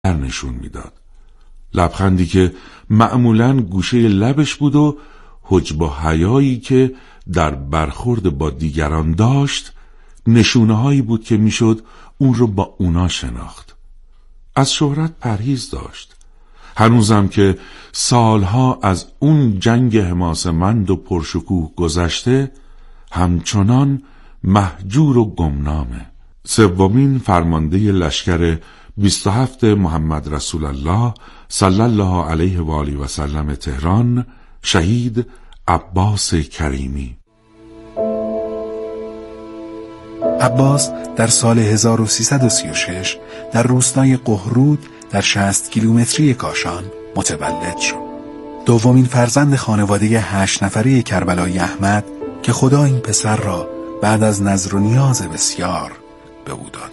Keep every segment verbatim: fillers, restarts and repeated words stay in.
نشون میداد. لبخندی که معمولاً گوشه لبش بود و حجب و حیایی که در برخورد با دیگران داشت نشونه هایی بود که میشد اون رو با اونا شناخت. از شهرت پرهیز داشت. هنوزم که سالها از اون جنگ حماسه‌مند و پرشکوه گذشته همچنان مهجور و گمنامه. سومین فرمانده لشکر بیست و هفت محمد رسول الله صلی الله علیه و آله و سلم تهران، شهید عباس کریمی. عباس در سال هزار و سیصد و سی و شش در روستای قهرود در شصت کیلومتری کاشان متولد شد. دومین فرزند خانواده هشت نفره کربلای احمد که خدا این پسر را بعد از نذر و نیاز بسیار به او داده.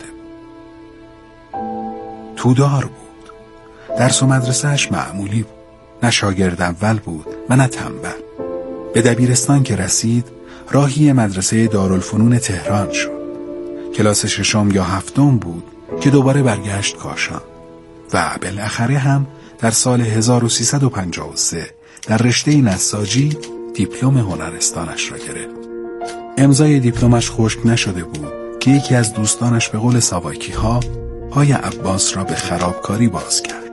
تودار بود. درس و مدرسهش معمولی بود. نه شاگرد اول بود و نه تنبل. به دبیرستان که رسید راهی مدرسه دارالفنون تهران شد. کلاس ششم یا هفتم بود که دوباره برگشت کاشان و بالاخره هم در سال هزار و سیصد و پنجاه و سه در رشته نساجی دیپلم هنرستانش را گرفت. امضای دیپلمش خشک نشده بود که یکی از دوستانش به قول ساواکی ها پای عباس را به خرابکاری باز کرد.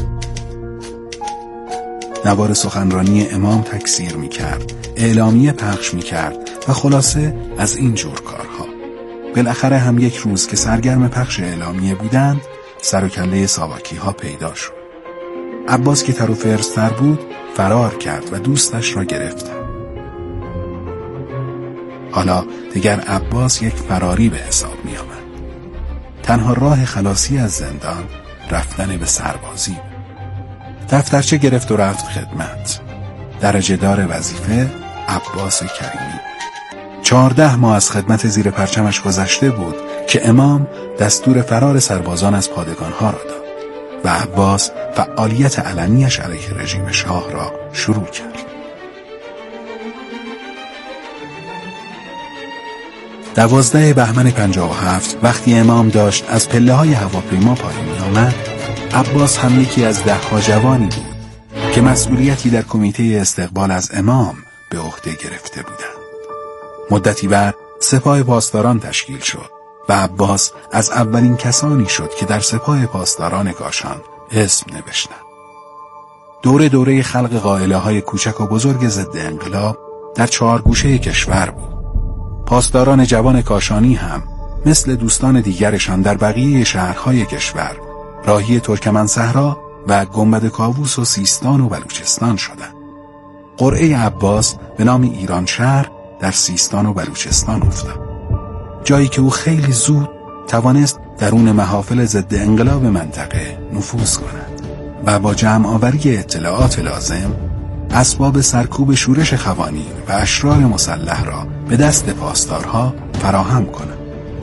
نوار سخنرانی امام تکثیر می کرد، اعلامیه پخش می کرد و خلاصه از این جور کارها. بالاخره هم یک روز که سرگرم پخش اعلامیه بودند سر و کله ساواکی ها پیدا شد. عباس که تر و فرزتر بود فرار کرد و دوستش را گرفتند. حالا دیگر عباس یک فراری به حساب می آمد. تنها راه خلاصی از زندان رفتن به سربازی. دفترچه گرفت و رفت خدمت. درجه دار وظیفه عباس کریمی. چهارده ماه از خدمت زیر پرچمش گذشته بود که امام دستور فرار سربازان از پادگانها را داد و عباس فعالیت علنیش علیه رژیم شاه را شروع کرد. دوازده بهمن پنجاه و هفت وقتی امام داشت از پله های هواپیما پایین می آمد، عباس هم یکی از ده ها جوانی بود که مسئولیتی در کمیته استقبال از امام به عهده گرفته بودند. مدتی بعد سپاه پاسداران تشکیل شد و عباس از اولین کسانی شد که در سپاه پاسداران کاشان اسم نوشتند. دوره دوره خلق قائله های کوچک و بزرگ ضد انقلاب در چهار گوشه کشور بود. پاسداران جوان کاشانی هم مثل دوستان دیگرشان در بقیه شهرهای کشور راهی ترکمن صحرا و گنبد کاووس و سیستان و بلوچستان شدند. قرعه عباس به نام ایران شهر در سیستان و بلوچستان افتاد، جایی که او خیلی زود توانست درون محافل ضد انقلاب منطقه نفوذ کند و با جمع آوری اطلاعات لازم اسباب سرکوب شورش خوانین و اشرار مسلح را به دست پاسدارها فراهم کند.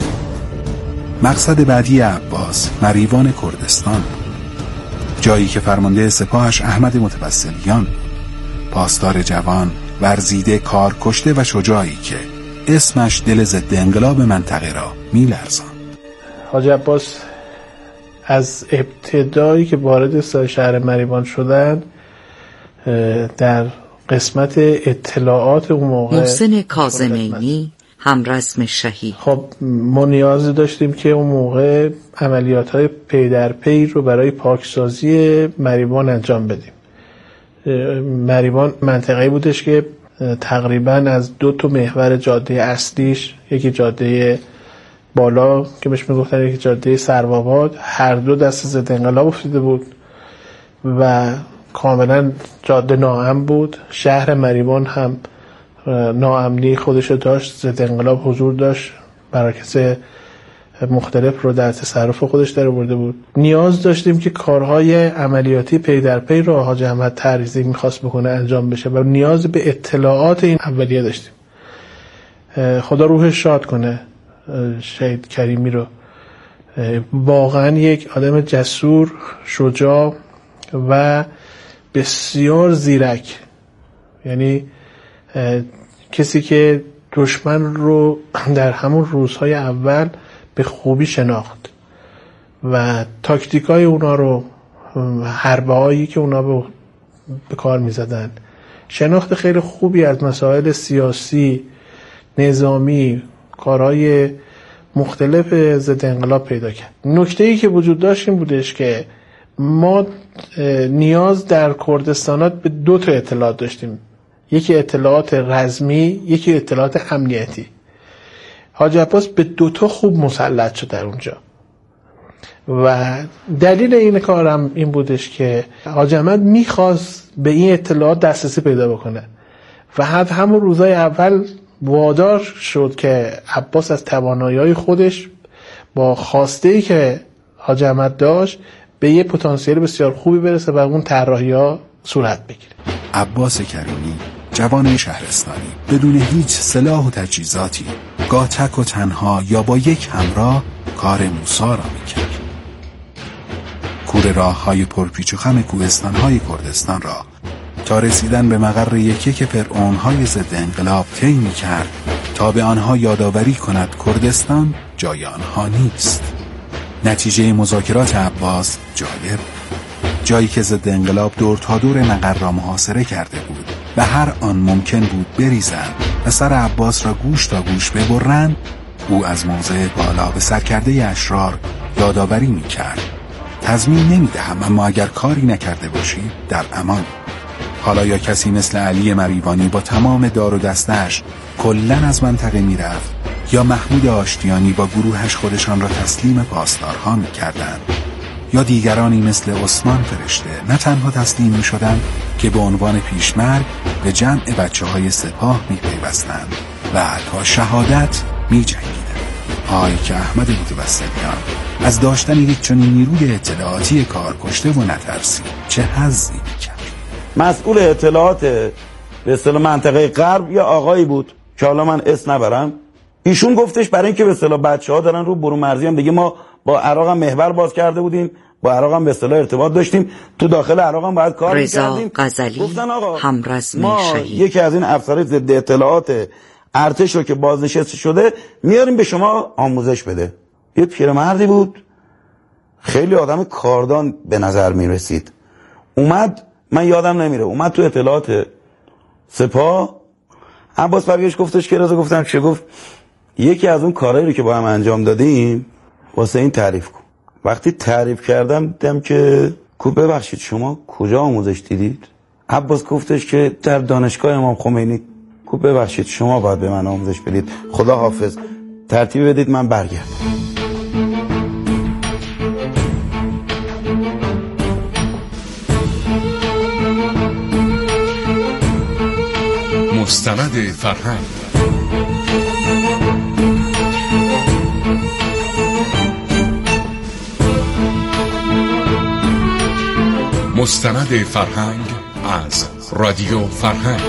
مقصد بعدی عباس مریوان کردستان بود، جایی که فرمانده سپاهش احمد متوسلیان بود، پاسدار جوان ورزیده، کار کشته و شجاعی که اسمش دل ضد انقلاب منطقه را می‌لرزاند. حاج عباس از ابتدایی که وارد شهر مریوان شدند در قسمت اطلاعات اون موقع محسن کاظمینی همرسم شهید. خب ما نیاز داشتیم که اون موقع عملیات‌های پی در پی رو برای پاکسازی مریوان انجام بدیم. مریوان منطقه‌ای بودش که تقریباً از دو تا محور جاده اصلیش، یکی جاده بالا که بهش میگفتن یکی جاده سروآباد، هر دو دست ضد انقلاب افتاده بود و کاملا جاده ناامن بود. شهر مریوان هم ناامنی خودشو داشت، ضد انقلاب حضور داشت، مراکز مختلف رو در تصرف خودش در آورده بود. نیاز داشتیم که کارهای عملیاتی پی در پی رو حاج احمد تریزی میخواست بکنه انجام بشه و نیاز به اطلاعات این اولیه داشتیم. خدا روحش شاد کنه شهید کریمی رو، واقعا یک آدم جسور، شجاع و بسیار زیرک، یعنی کسی که دشمن رو در همون روزهای اول به خوبی شناخت و تاکتیکای اونا رو، حربه هایی که اونا به کار می زدن، شناخت خیلی خوبی از مسائل سیاسی، نظامی، کارهای مختلف ضد انقلاب پیدا کرد. نکته‌ای که وجود داشت این بودش که ما نیاز در کردستانات به دو تا اطلاعات داشتیم، یکی اطلاعات رزمی، یکی اطلاعات امنیتی. حاجی عباس به دو تا خوب مسلط شد در اونجا و دلیل این کارم این بودش که حاجی احمد میخواست به این اطلاعات دسترسی پیدا بکنه و حد همون روزای اول وادار شد که عباس از توانایی‌های خودش با خواسته‌ای که حاجی احمد داشت به یه پتانسیل بسیار خوبی برسه و اون طراحی‌ها صورت بگیره. عباس کریمی، جوان شهرستانی، بدون هیچ سلاح و تجهیزاتی، گاه تک و تنها یا با یک همراه کار موسی را می‌کرد. کور راه‌های پرپیچ و خم کوهستان‌های کردستان را تا رسیدن به مقر یکی که فرعون‌های ضد انقلاب طی می‌کرد تا به آنها یادآوری کند کردستان جای آنها نیست. نتیجه مذاکرات عباس جالب، جایی که ضد انقلاب دور تا دور مقر را محاصره کرده بود و هر آن ممکن بود بریزند و سر عباس را گوش تا گوش ببرند، او از موضع بالا به سرکرده اشرار یادآوری می‌کرد: تضمین نمی‌دهم، اما اگر کاری نکرده باشی در امان. حالا یا کسی مثل علی مریوانی با تمام دار و دستش کلن از منطقه میرفت یا محمود آشتیانی با گروهش خودشان را تسلیم پاسدارها میکردند، یا دیگرانی مثل عثمان فرشته نه تنها تسلیم میشدند که به عنوان پیشمرگ به جمع بچه های سپاه میپیوستند و تا شهادت میجنگیدند. آی که احمد متوسلیان از داشتن یک چنین نیروی اطلاعاتی کار کشته و نترسی چه حظی میکرد. مسئول اطلاعات به اصطلاح منطقه غرب یا آقایی بود که حالا من اسم نبرم، ایشون گفتش برای اینکه به اصطلاح بچه‌ها دارن رو برون مرزی هم دیگه، ما با عراق هم محور باز کرده بودیم، با عراق هم به اصطلاح ارتباط داشتیم، تو داخل عراق هم باید کار می‌کردیم. رضا غزالی، گفتن آقا همرزم ما شهید، یکی از این افسرهای ضد اطلاعات ارتش رو که بازنشسته شده میاریم به شما آموزش بده. یه پیرمردی بود، خیلی آدم کاردان به نظر میرسید. اومد، من یادم نمیره، اومد تو اطلاعات سپاه. عباس برگشت گفتش که رضا، گفتم چه؟ گفت یکی از اون کارهایی رو که با هم انجام دادیم واسه این تعریف کن. وقتی تعریف کردم دیدم که کو ببخشید شما کجا آموزش دیدید؟ عباس گفتش که در دانشگاه امام خمینی. کو ببخشید شما باید به من آموزش بدید، خدا حافظ، ترتیب بدید من برگردم. مستند فرهنگ. مستند فرهنگ از رادیو فرهنگ.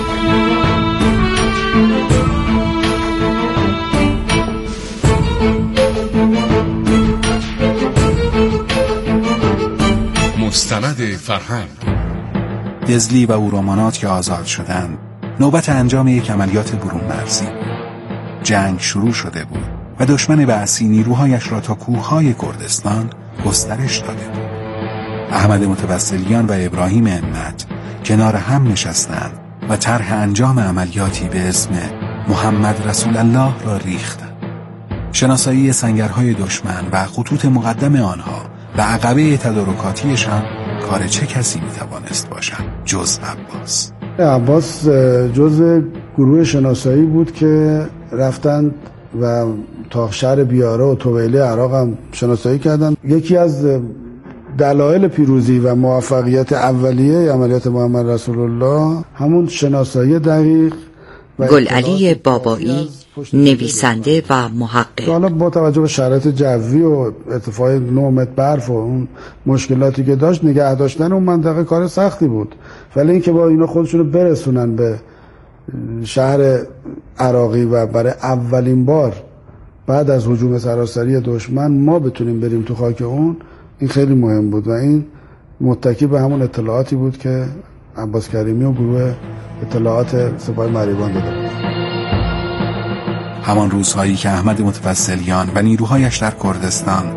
مستند فرهنگ. دزلی و اورومانات که آزاد شدند، نوبت انجام یک عملیات برون مرزی. جنگ شروع شده بود و دشمن بعثی نیروهایش را تا کوههای کردستان گسترش داده بود. احمد متوسلیان و ابراهیم همت کنار هم نشستند و طرح انجام عملیاتی به اسم محمد رسول الله را ریختند. شناسایی سنگرهای دشمن و خطوط مقدم آنها و عقبه تدارکاتیشان کار چه کسی میتوانست باشد جز عباس. عباس جز گروه شناسایی بود که رفتند و تا شهر بیاره و طویله عراق هم شناسایی کردند. یکی از دلایل پیروزی و موفقیت اولیه عملیات محمد رسول الله همون شناسایی دقیق. گلعلی بابایی، نویسنده و محقق. حالا با توجه به شرایط جوی و ارتفاع نه متر برف و اون مشکلاتی که داشت، نگه داشتن اون منطقه کار سختی بود، ولی اینکه با اینا خودشونو برسونن به شهر عراقی و برای اولین بار بعد از هجوم سراسری دشمن ما بتونیم بریم تو خاک اون، این خیلی مهم بود و این متکی به همون اطلاعاتی بود که عباس کریمی و گروه اطلاعات سپاه مریوان داده بود. همان روزهایی که احمد متوسلیان و نیروهایش در کردستان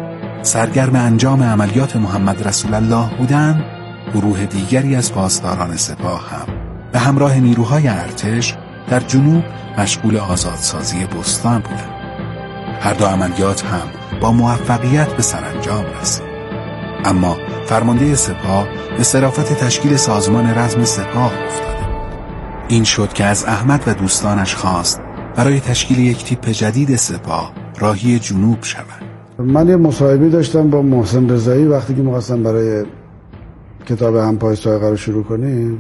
سرگرم انجام عملیات محمد رسول الله بودند، گروه دیگری از پاسداران سپاه هم به همراه نیروهای ارتش در جنوب مشغول آزادسازی بستان بودند. هر دو عملیات هم با موفقیت به سرانجام رسید. اما فرمانده سپاه به صرافت تشکیل سازمان رزم سپاه افتاده. این شد که از احمد و دوستانش خواست برای تشکیل یک تیپ جدید سپاه راهی جنوب شوند. من یه مصاحبه داشتم با محسن رضایی وقتی که می‌خواستم برای کتاب همپای سایقه رو شروع کنیم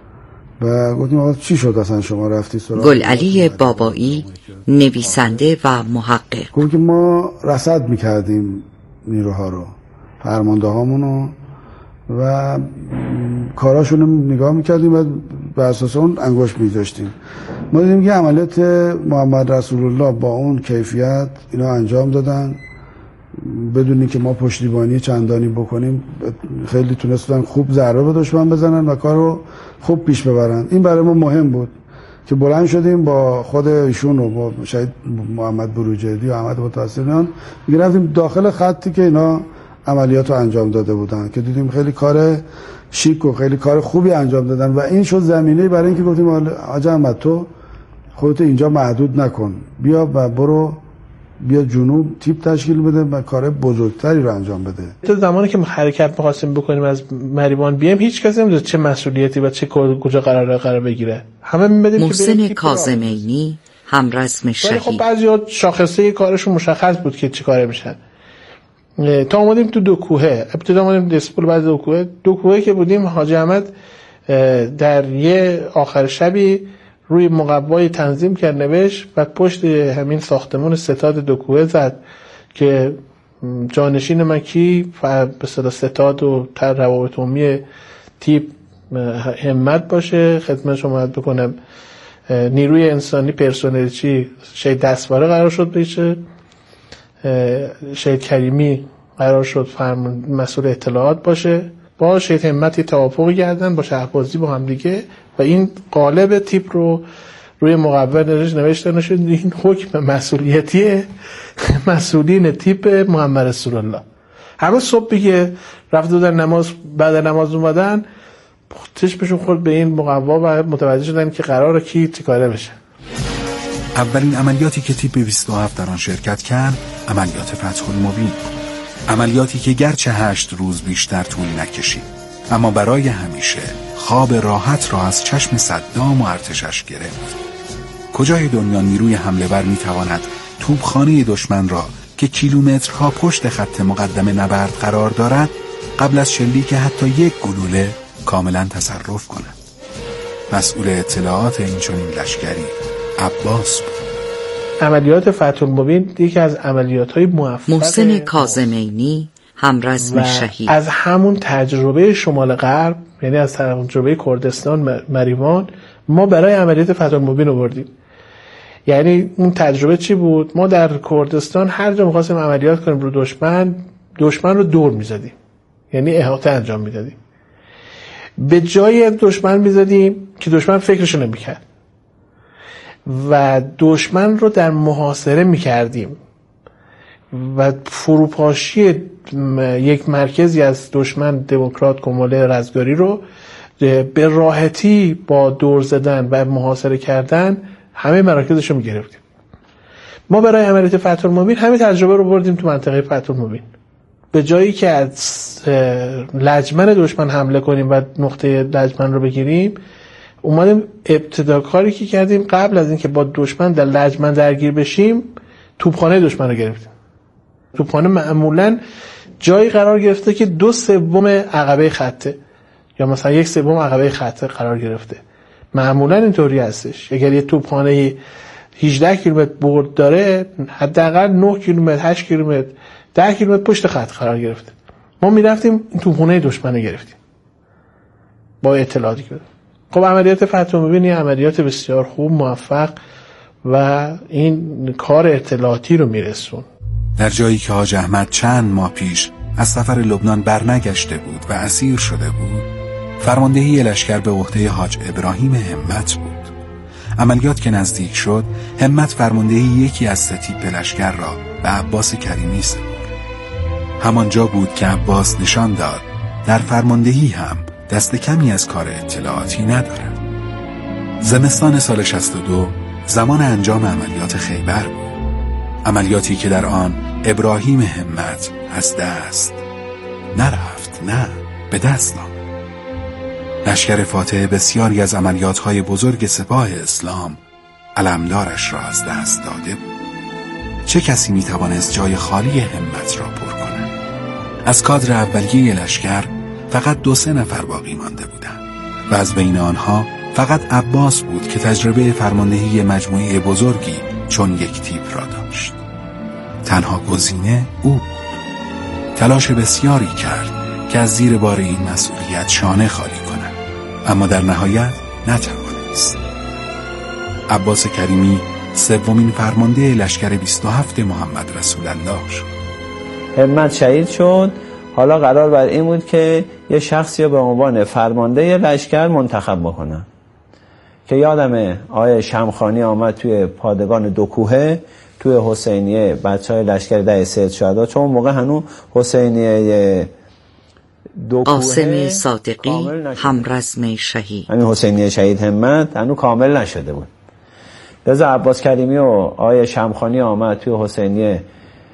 و گفتیم آقا چی شد اصلا شما رفتی سراغ گلعلی بابایی، نویسنده و محقق. گفت که ما رصد میکردیم نیروها رو، فرمانده هامونو و کاراشون رو نگاه میکردیم و بر اساس اون انگشت میذاشتیم. ما دیدیم که عملیات محمد رسول الله با اون کیفیت اینا انجام دادن بدون اینکه ما پشتیبانی چندانی بکنیم، خیلی تونستن خوب ضربه به دشمن بزنن و کارو خوب پیش ببرن. این برای ما مهم بود که بلند شدیم با خود ایشون و با شهید محمد بروجردی و احمد متوسلیان می‌رفتیم داخل خطی که اینا عملیات رو انجام داده بودن که دیدیم خیلی کار شیک و خیلی کار خوبی انجام دادن و این شد زمینه برای اینکه گفتیم حاج احمد تو خودت اینجا محدود نکن، بیا و برو بیا جنوب تیپ تشکیل بده و کار بزرگتری رو انجام بده. تو زمانی که ما حرکت می‌خواستیم بکنیم از مریوان بیایم هیچ کسی نمی‌دونه چه مسئولیتی و چه کجا قراره قرار بگیره. همه می‌بینیم که محسن کاظمینی، همرزم شهید. خب بعضی‌ها شاخصه کارشون مشخص بود که چه کاره میشن. تا اومدیم تو دو کوهه، ابتدا اومدیم دسپول، بعد دو کوهه. دو کوهه که بودیم حاج احمد در یه آخر شبی روی مقوای تنظیم کرد نوشت و پشت همین ساختمون ستاد دو کوهه زد که جانشین من کی به صدا ستاد و تر روابط عمومی تیپ همت باشه. خدمت شما بکنم نیروی انسانی پرسنل چی شهید دستواره قرار شد بشه، شهید کریمی قرار شد فرمان مسئول اطلاعات باشه، با شهید همتی توافق کردن با شهبازی با هم دیگه و این قالب تیپ رو روی مقوله نوشته نشد. این حکم مسئولیتی مسئولین تیپ محمد رسول الله. همه صبح که رفت دادن نماز، بعد نماز اومدن چشمشون خورد به این مقوا و متوجه شدن که قراره کی چیکاره بشه. اولین عملیاتی که تیپ بیست و هفت در آن شرکت کرد عملیات فتح المبین، عملیاتی که گرچه هشت روز بیشتر طول نکشید اما برای همیشه خواب راحت را از چشم صدام و ارتشش گرفت. کجای دنیا نیروی حمله ور میتواند توپخانه دشمن را که کیلومترها پشت خط مقدم نبرد قرار دارد قبل از شلیک حتی یک گلوله کاملا تصرف کند؟ مسئول اطلاعات این چنین لشکری عباس بود. عملیات فتح المبین یکی از عملیات‌های موفق محسن کاظمینی، همرزم شهید. از همون تجربه شمال غرب، یعنی از تجربه کردستان مریوان، ما برای عملیات فتح المبین آوردیم. یعنی اون تجربه چی بود؟ ما در کردستان هر جا می‌خواستیم عملیات کنیم رو دشمن، دشمن رو دور می‌زدیم، یعنی احاطه انجام می‌دادیم. به جای دشمن می‌زدیم که دشمن فکرشو نمی‌کرد و دشمن رو در محاصره می‌کردیم و فروپاشی یک مرکزی از دشمن دموکرات کماله رزگاری رو به راحتی با دور زدن و محاصره کردن همه مراکزش رو می‌گرفتیم. ما برای عملیات فتح المبین همین تجربه رو بردیم تو منطقه فتح المبین. به جایی که از لجمن دشمن حمله کنیم و نقطه لجمن رو بگیریم، اومدیم ابتدا کاری که کردیم قبل از اینکه با دشمن در لجمن درگیر بشیم توپخانه دشمن رو گرفتیم. توپخانه معمولاً جایی قرار گرفته که دو سوم عقبه خطه یا مثلا یک سوم عقبه خطه قرار گرفته. معمولاً اینطوری هستش. اگر یه توپخانه هجده کیلومتر برد داره، حداقل نه کیلومتر، هشت کیلومتر، ده کیلومتر پشت خط قرار گرفته. ما میرفتیم این توپخانه دشمن رو گرفتیم با اطلاعاتی که. خب عملیات فتح المبین یه عملیات بسیار خوب، موفق و این کار اطلاعاتی رو میرسون. در جایی که حاج احمد چند ماه پیش از سفر لبنان برنگشته بود و اسیر شده بود، فرماندهی لشکر به عهده حاج ابراهیم همت بود. عملیات که نزدیک شد، همت فرماندهی یکی از سه تیپ لشکر را به عباس کریمی سپرد. همانجا بود که عباس نشان داد در فرماندهی هم دست کمی از کار اطلاعاتی ندارد. زمستان سال شصت و دو زمان انجام عملیات خیبر بود. عملیاتی که در آن ابراهیم همت از دست نرفت، نه به دست آمد. لشکر فاتح بسیاری از عملیات‌های بزرگ سپاه اسلام علمدارش را از دست داده بود. چه کسی می‌توانست جای خالی همت را پر کند؟ از کادر اولیه لشکر فقط دو سه نفر باقی مانده بودند و از بین آنها فقط عباس بود که تجربه فرماندهی مجموعه بزرگی چون یک تیپ را داشت. تنها گزینه او بود. تلاش بسیاری کرد که از زیر بار این مسئولیت شانه خالی کند، اما در نهایت نتوانست. عباس کریمی سومین فرمانده لشکر بیست و هفت محمد رسول الله شد. همت شهید شد. حالا قرار بر این بود که یه شخصی رو به عنوان فرمانده لشکر منتخب بکنن که یادمه آقای شمخانی آمد توی پادگان دو کوهه توی حسینیه بچه های لشکر ده سید شهدا، چون موقع هنوز حسینیه دو کوهه قاسم صادقی همرزم شهید، همین حسینیه شهید همت هنوز کامل نشده بود. لذا عباس کریمی و آقای شمخانی آمد توی حسینیه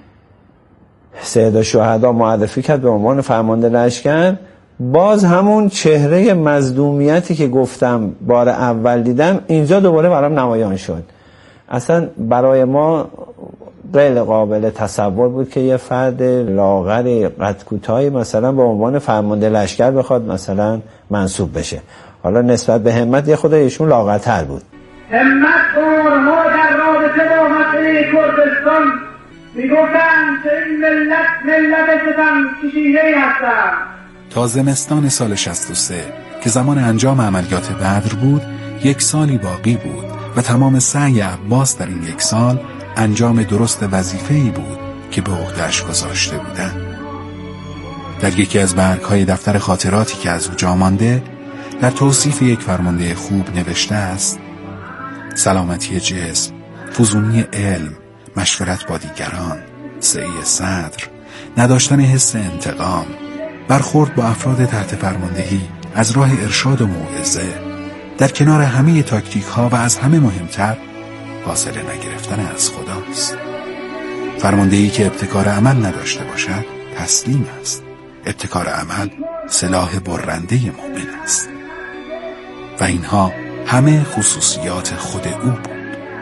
سید شهدا معرفی کرد به عنوان فرمانده لشکر. باز همون چهره مظلومیتی که گفتم بار اول دیدم اینجا دوباره برام نمایان شد. اصلا برای ما غیر قابل تصور بود که یه فرد لاغر قد کوتاهی مثلا به عنوان فرمانده لشکر بخواد مثلا منصوب بشه. حالا نسبت به همت یه خود ایشون لاغرتر بود. همت بارها در رابطه با مسئله کردستان میگفتن که این ملت ملت ستم کشیده‌ای هستن. تا زمستان سال شصت و سه که زمان انجام عملیات بدر بود، یک سالی باقی بود و تمام سعی عباس در این یک سال انجام درست وظیفه‌ای بود که به عهده‌اش گذاشته بودند. در یکی از برگ‌های دفتر خاطراتی که از او جا مانده، در توصیف یک فرمانده خوب نوشته است: سلامتی جسم، فزونی علم، مشورت با دیگران، سعی صدر، نداشتن حس انتقام، برخورد با افراد تحت فرماندهی از راه ارشاد و موعظه، در کنار همه تاکتیک ها و از همه مهمتر فاصله نگرفتن از خداست. فرماندهی که ابتکار عمل نداشته باشد تسلیم است. ابتکار عمل سلاح برنده مؤمن است. و اینها همه خصوصیات خود او بود.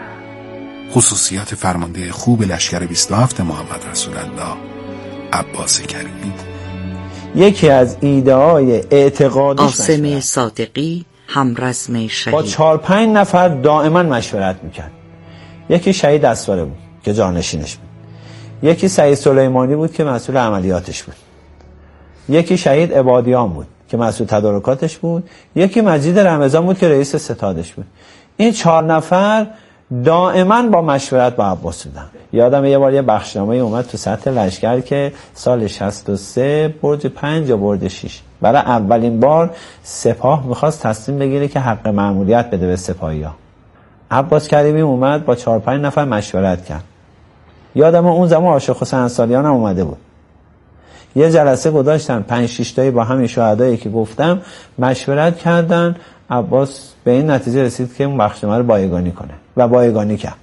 خصوصیات فرمانده خوب لشکر بیست و هفت محمد رسول الله عباس کریمی. یکی از ایده های اعتقادیش قاسم صادقی همرزم شهید با چهار پنج نفر دائما مشورت میکرد. یکی شهید اسواره بود که جانشینش بود، یکی سعید سلیمانی بود که مسئول عملیاتش بود، یکی شهید عبادیان بود که مسئول تدارکاتش بود، یکی مجید رمضان بود که رئیس ستادش بود. این چهار نفر دائما با مشورت با عباس بودن. یادم یه بار یه بخشنامه اومد تو سطح لشکر که سال شصت و سه برج پنج یا برج شش برای اولین بار سپاه میخواست تصمیم بگیره که حق مأموریت بده به سپاهی ها. عباس کریمی اومد با چهار پنج نفر مشورت کرد. یادم اون زمان عاشق حسین انصاریان هم اومده بود. یه جلسه گذاشتن پنج شش تایی با همین شهدایی که گفتم مشورت کردن. عباس به این نتیجه رسید که اون بخشنامه رو بایگانی کنه و بایگانی کرد.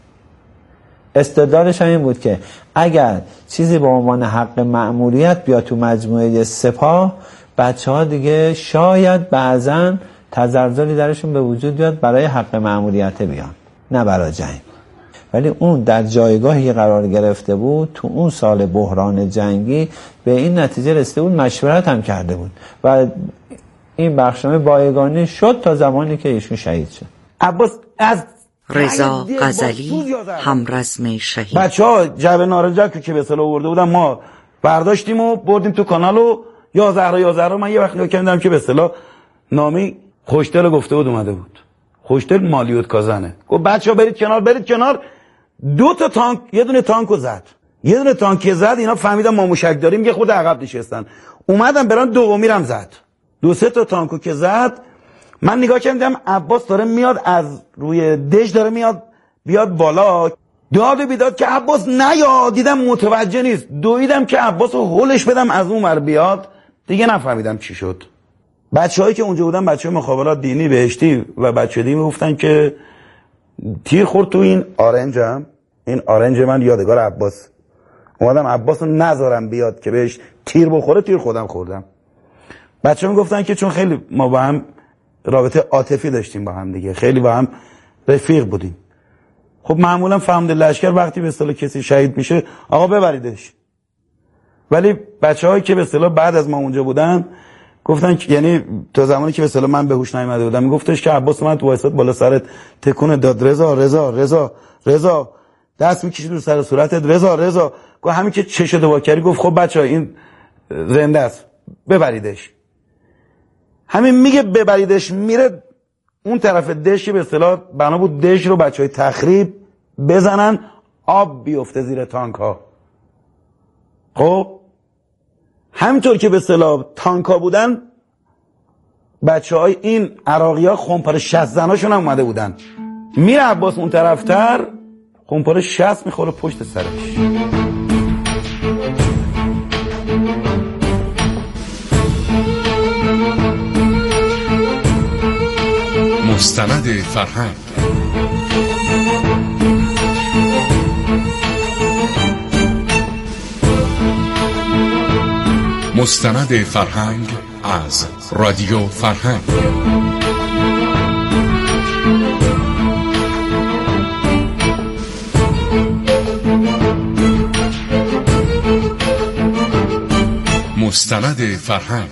استدلالش هم این بود که اگر چیزی به عنوان حق مأموریت بیاد تو مجموعه سپاه، بچه‌ها دیگه شاید بعضن تزلزلی درشون به وجود بیاد برای حق مأموریت بیان، نه برای جنگ. ولی اون در جایگاهی قرار گرفته بود تو اون سال بحران جنگی به این نتیجه رسیده بود، مشورت هم کرده بود و این بخشنامه بایگانی شد تا زمانی که ایشون شهید شد. عباس از رضا غزلی همرزم شهید. بچه ها جبه نارنجک که به اصطلاح آورده بودن ما برداشتیم و بردیم تو کانال و یا زهرا یا زهرا. من یه وقت نگاه کردم که به اصطلاح نامی خوشدل گفته بود اومده بود. خوشدل مالیوت کازنه. گفت بچه ها برید کنار برید کنار. دو تا تانک، یه دونه تانکو زد، یه دونه تانک زد. اینا فهمیدن ما موشک داریم، یه خود عقب نشستن. اومدن برن دومی رم زد. دو سه تا تانکو که زد، من نگاه کردم عباس داره میاد از روی دژ داره میاد بیاد بالا. داد و بیداد که عباس نیا، دیدم متوجه نیست، دویدم که عباس رو هلش بدم از اون ور بیاد، دیگه نفهمیدم چی شد. بچه‌هایی که اونجا بودن بچه مخابرات دینی بهشتی و بچه دیگه میگفتن که تیر خورد تو این آرنجم، این آرنج من یادگار عباس، اومدم عباس رو نذارم بیاد که بهش تیر بخوره، تیر خودم خوردم. بچه میگفتن که چون خیلی ما با هم رابطه عاطفی داشتیم با هم دیگه، خیلی با هم رفیق بودیم. خب معمولا فهمد لشکر وقتی به اصطلاح کسی شهید میشه آقا ببریدش، ولی بچه‌هایی که به اصطلاح بعد از ما اونجا بودن گفتن که یعنی تا زمانی که به اصطلاح من به هوش نیامده بودم میگفتش که عباس من تو وایساد بالا سرت تکون داد، رضا رضا رضا رضا، دست میکشید رو سر صورتت، رضا رضا. گفت همین که چش دوا کردی گفت خب بچه‌ها این زنده است ببریدش. همین میگه ببریدش، میره اون طرف دشی به اصطلاح بنا بود دش رو بچهای تخریب بزنن آب بیفته زیر تانک ها. خب همینطور که به اصطلاح تانک ها بودن بچه های این عراقی ها خمپاره شست زناشون هم اومده بودن، میره عباس اون طرفتر خمپاره شست میخوره پشت سرش. مستند فرهنگ. مستند فرهنگ از رادیو فرهنگ. مستند فرهنگ.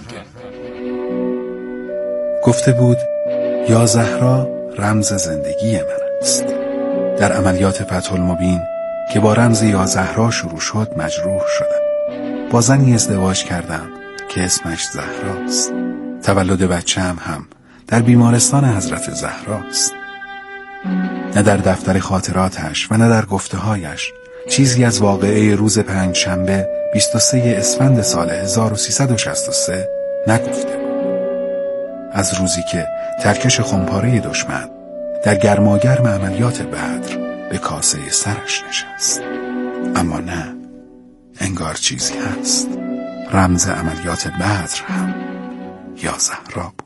گفته بود یا زهرا رمز زندگی من است. در عملیات فتح المبین که با رمز یا زهرا شروع شد مجروح شدم. با زنی ازدواج کردم که اسمش زهراست. تولد بچه‌ام هم در بیمارستان حضرت زهراست. نه در دفتر خاطراتش و نه در گفته‌هایش چیزی از واقعه روز پنج شنبه بیست و سوم اسفند سال هزار و سیصد و شصت و سه نگفته بود. از روزی که ترکش خمپاره دشمن در گرماگرم عملیات بدر به کاسه سرش نشست. اما نه، انگار چیزی هست. رمز عملیات بدر هم یا زهرا بود.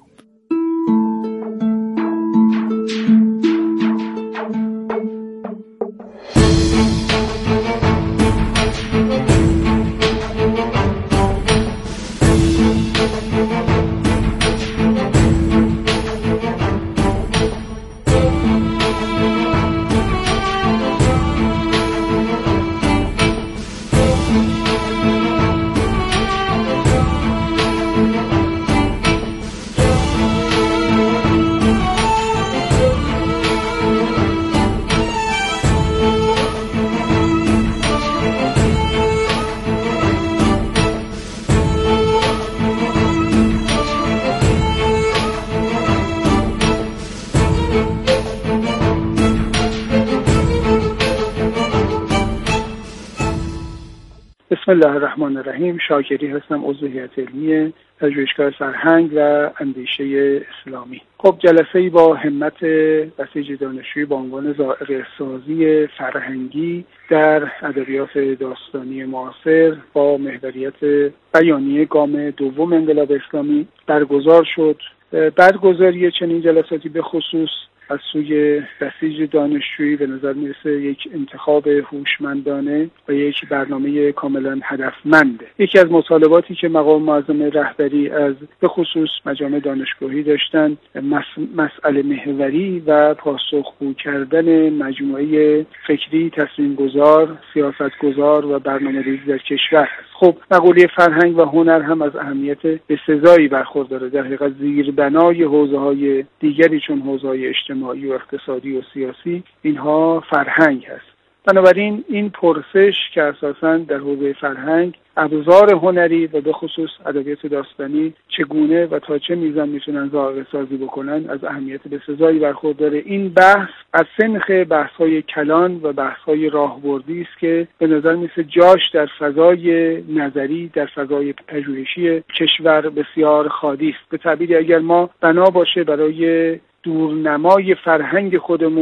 بسم الله الرحمن الرحیم. شاکری هستم، عضو هیئت علمی پژوهشگاه فرهنگ و اندیشه اسلامی. خب جلسه‌ای با همت بسیج دانشجویی با عنوان ذائقه‌سازی فرهنگی در ادبیات داستانی معاصر با محوریت بیانیه گام دوم انقلاب اسلامی برگزار شد. برگزاری چنین جلساتی به خصوص از سوی بسیج دانشجویی به نظر میرسه یک انتخاب هوشمندانه و یک برنامه کاملا هدفمنده. یکی از مطالباتی که مقام معظم رهبری از به خصوص مجامع دانشگاهی داشتن مس- مسئله محوری و پاسخگو کردن مجموعه فکری، تصمیم‌گذار، سیاست‌گذار و برنامه‌ریزی در کشور است. خب مقوله فرهنگ و هنر هم از اهمیت بسزایی برخورداره. در حقیقت زیربنای حوزه‌های دیگری چون حوزه‌های اجتماعی و اقتصادی و سیاسی اینها فرهنگ هست. بنابراین این پرسش که اساساً در حوزه فرهنگ ابزار هنری و به خصوص ادبیات داستانی چگونه و تا چه میزان میتونن ذائقه سازی بکنن از اهمیت بسزایی برخورداره. این بحث از سنخ بحث‌های کلان و بحث‌های راهبردی است که به نظر میسه جاش در فضای نظری، در فضای پژوهشی کشور بسیار خالی است. به تعبیری اگر ما بنا باشه برای دورنمای فرهنگ خودمون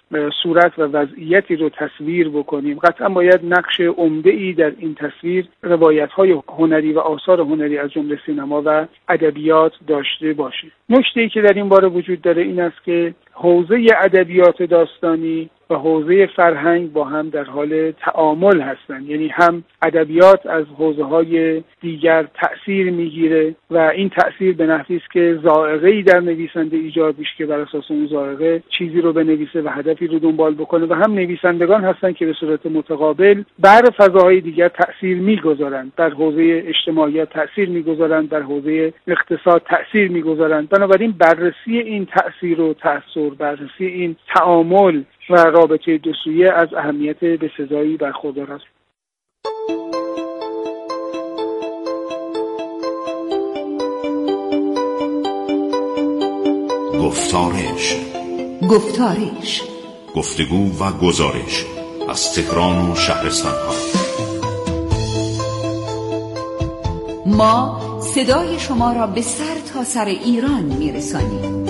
صورت و وضعیتی رو تصویر بکنیم، قطعا باید نقش عمده‌ای در این تصویر روایت‌های هنری و آثار هنری از جمله سینما و ادبیات داشته باشه. نکته‌ای که در این باره وجود داره این است که حوزه ادبیات داستانی و حوزه فرهنگ با هم در حال تعامل هستند، یعنی هم ادبیات از حوزه‌های دیگر تأثیر میگیره و این تأثیر به نحوی است که ذائقه‌ای در نویسنده ایجاد میشه که بر اساس اون ذائقه چیزی رو بنویسه و هدفی رو دنبال بکنه، و هم نویسندگان هستند که به صورت متقابل بر فضاهای دیگر تأثیر میگذارند، در حوزه اجتماعیات تأثیر میگذارند، در حوزه اقتصاد تأثیر میگذارند. بنابراین بررسی این تأثیر و تأثیر، بررسی این تعامل و رابطه دو سویه از اهمیت بسزایی برخوردار است. گفتارش گفتارش گفتگو و گزارش از تهران و شهرستان‌ها. ما صدای شما را به سر تا سر ایران میرسانیم.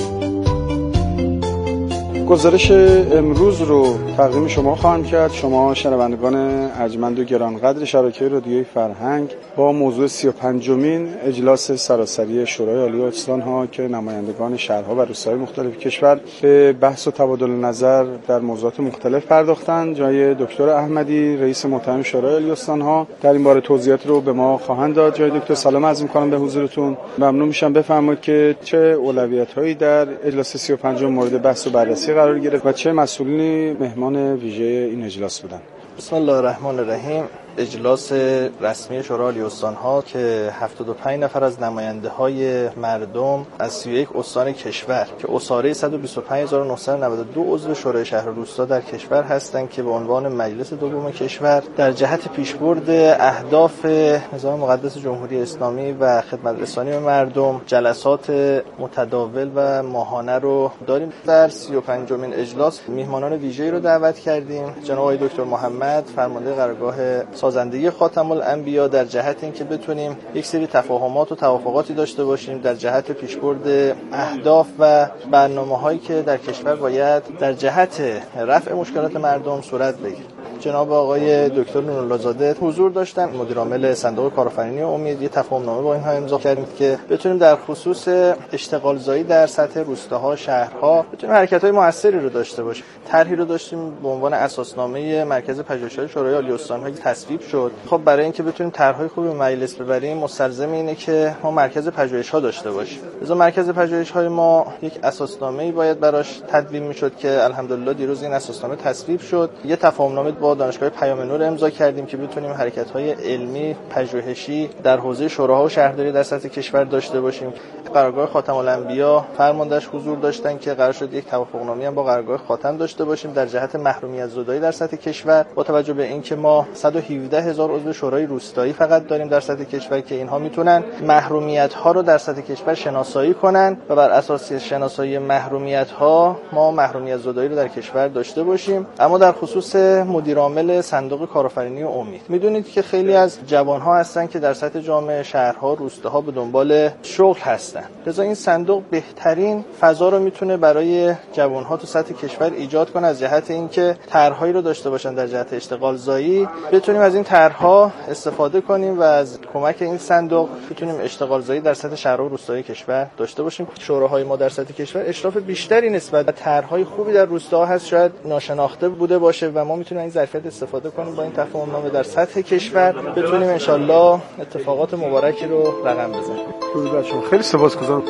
گزارش امروز رو تقدیم شما خواهم کرد، شما شنوندگان ارجمند و گرانقدر شبکه رادیوی فرهنگ، با موضوع سی و پنجمین اجلاس سراسری شورای عالی استان‌ها که نمایندگان شهرها و روستاهای مختلف کشور به بحث و تبادل نظر در موضوعات مختلف پرداختند. جای دکتر احمدی رئیس محترم شورای عالی استان‌ها در این باره توضیحات رو به ما خواهند داد. جای دکتر سلام عرض می‌کنم به حضورتون. ممنون میشم بفرمایید که چه اولویت‌هایی در اجلاس سی و پنجم مورد بحث و بررسی قرار گرفت و چه مسئولینی مهمان ویژه این اجلاس بودند. بسم الله الرحمن الرحیم. اجلاس رسمی شورای عالی استان‌ها که هفتاد و پنج نفر از نماینده‌های مردم از سی و یک استان کشور که اساره صد و بیست و پنج هزار و نهصد و نود و دو عضو شورای شهر و روستا در کشور هستند که به عنوان مجلس دوم کشور در جهت پیشبرد اهداف نظام مقدس جمهوری اسلامی و خدمت رسانی به مردم جلسات متداول و ماهانه رو داریم. در سی و پنجمین اجلاس میهمانان ویژه‌ای رو دعوت کردیم. جناب آقای دکتر محمد فرمانده قرارگاه سازندگی خاتم الانبیا در جهت اینکه بتونیم یک سری تفاهمات و توافقاتی داشته باشیم در جهت پیشبرد اهداف و برنامه‌هایی که در کشور باید در جهت رفع مشکلات مردم صورت بگیره. جناب آقای دکتر نورالله‌زاده حضور داشتن، مدیر عامل صندوق کارآفرینی امید. یه تفاهمنامه با اینها امضا کردیم که بتونیم در خصوص اشتغال زایی در سطح روستاها، شهرها بتونیم حرکت‌های موثری رو داشته باشیم. طرحی رو داشتیم به عنوان اساسنامه مرکز پژوهش‌های شورای عالی استان‌ها که تصویب شد. خب برای اینکه بتونیم طرح‌های خوبی به مجلس ببریم مستلزم اینه که ما مرکز پژوهش‌ها داشته باشیم. لذا مرکز پژوهش‌های ما یک اساسنامه‌ای باید براش تدوین می‌شد که الحمدلله دیروز این اساسنامه تصویب شد. یه تفاهمنامه با دانشگاه پیام نور امضا کردیم که بتونیم حرکت‌های علمی پژوهشی در حوزه شوراها و شهرداری در سطح کشور داشته باشیم. قرارگاه خاتم الانبیا فرماندهش حضور داشتن که قرار شد یک توافقنامه هم با قرارگاه خاتم داشته باشیم در جهت محرومیت زدایی در سطح کشور، با توجه به اینکه ما صد و هفده هزار عضو شورای روستایی فقط داریم در سطح کشور که اینها میتونن محرومیت‌ها رو در سطح کشور شناسایی کنن و بر اساس شناسایی محرومیت‌ها ما محرومیت زدایی رو در کشور داشته باشیم. اما در خصوص مدیر عامل صندوق کارآفرینی امید، میدونید که خیلی از جوان‌ها هستن که در سطح جامعه شهرها، روستاها به دنبال شغل هستن. لذا این صندوق بهترین فضا رو میتونه برای جوان‌ها تو سطح کشور ایجاد کنه از جهت اینکه طرح‌هایی رو داشته باشن در جهت اشتغال زایی. بتونیم از این طرح‌ها استفاده کنیم و از کمک این صندوق بتونیم اشتغال زایی در سطح شهرها و روستاهای کشور داشته باشیم. شوراهای ما در سطح کشور اشراف بیشتری نسبت به طرح‌های خوبی در روستاها هست، شاید ناشناخته بوده باشه و ما میتونیم این ظرفیت استفاده کنیم با این تفاهمنامه در سطح کشور بتونیم انشالله اتفاقات مبارکی رو رقم بزنیم. درود بر شما. خیلی سپاسگزارم.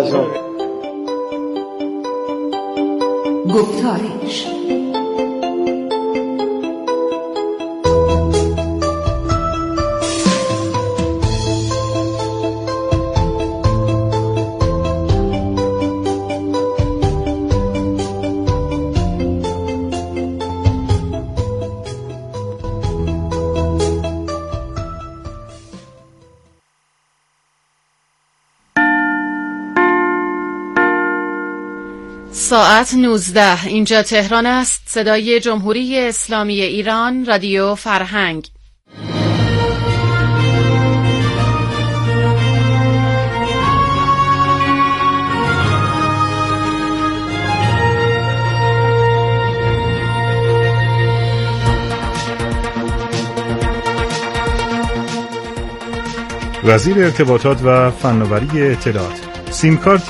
گفتارش ساعت نوزده. اینجا تهران است. صدای جمهوری اسلامی ایران، رادیو فرهنگ. وزیر ارتباطات و فناوری اطلاعات. سیم کارت